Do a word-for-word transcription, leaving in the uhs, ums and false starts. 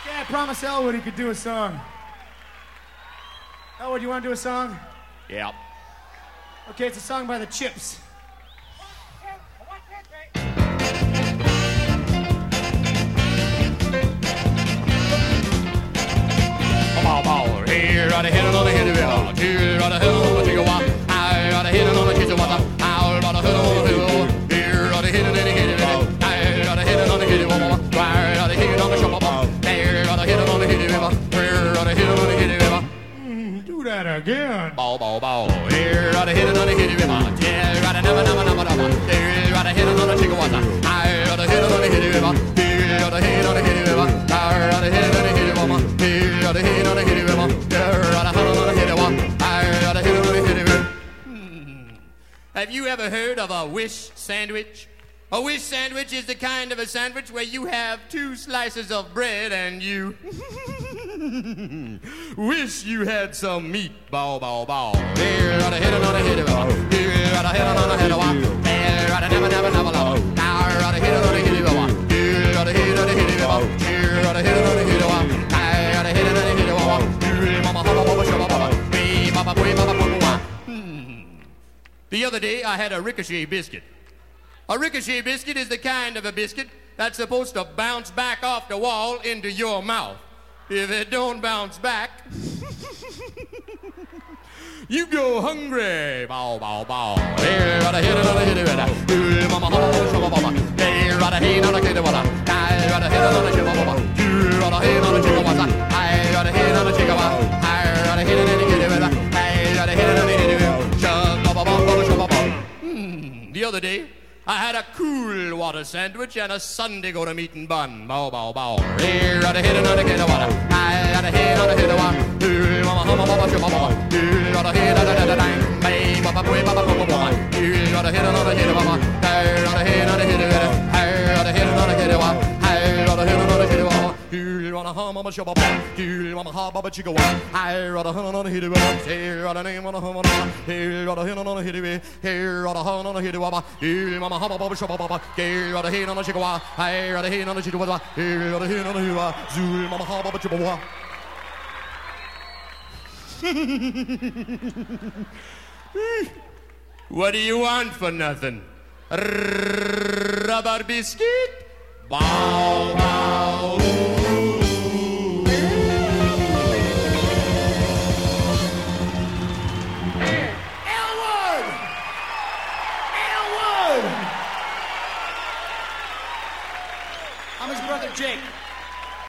Yeah, I promised Elwood he could do a song. Elwood, you want to do a song? Yeah. Okay, it's a song by the Chips. Here, right ahead on the head of it. Here, right ahead on the chicken walk. I right ahead on the kitchen water. I right ahead on the hill. Here, right ahead on the head of it. I right ahead on the head of it. Right ahead on the shop of Here, right ahead on the head of it. Here, right ahead on the head of it. Do that again. Bow, bow, bow. Here, right ahead on the head of it. Here, right ahead on the head of it. Here, right ahead on the chicken water. I right ahead on the head of it. Here, right ahead on the head of it. I right ahead on the head of it. Here, right ahead on the head of it. Have you ever heard of a wish sandwich? A wish sandwich is the kind of a sandwich where you have two slices of bread and you wish you had some meat. Bow, bow, bow. Here, right ahead on the head of it. Here, right ahead on the head of it. Here, right never, never, never long. Now, right ahead on the head of it. Here, right ahead on the head of it. Here, right ahead on the head of it. Here, right ahead on the head of it. Here, mama, mama, mama, shabba, baba. Be, baba, boy, baba, baba. The other day, I had a ricochet biscuit. A ricochet biscuit is the kind of a biscuit that's supposed to bounce back off the wall into your mouth. If it don't bounce back, you go hungry. Bow, bow, bow. Here, right ahead, right ahead, right ahead. Here, mama, mama, mama, mama. Here, right ahead, right ahead, right ahead. Here, right ahead, right ahead, right ahead. Here, right ahead, right ahead, right ahead. Here, right ahead, right ahead, right ahead. Here, right ahead, right ahead, right ahead. Here, right ahead, right ahead, right ahead. The other day, I had a cool water sandwich and a Sunday go to meeting bun. Bow, bow, bow. Here, right ahead, right ahead, water. I right ahead, right ahead, water. Here, mama, mama, mama, shabba, baba. Here, right ahead, right ahead, right ahead. Hey, baba, boy, baba, baba, baba. Here, right ahead, right ahead, mama. Here, right ahead, right ahead, water. Here, right ahead, right ahead, water. Here, right ahead, right ahead, water. Here, right ahead, mama, shabba, baba. Here, mama, ha, baba, chica, water. Here, right ahead, right ahead, water. Here, right ahead, right ahead, water. Here, right ahead, right ahead, water. Here, right ahead, right ahead, water. Here, mama, ha, baba, shabba, baba. Here, right ahead, right ahead, water. Here, right ahead, right ahead, water. Here, right ahead, right ahead, water. Here, mama, ha, baba, chica, water. What do you want for nothing? Rubber biscuit? Bow, bow.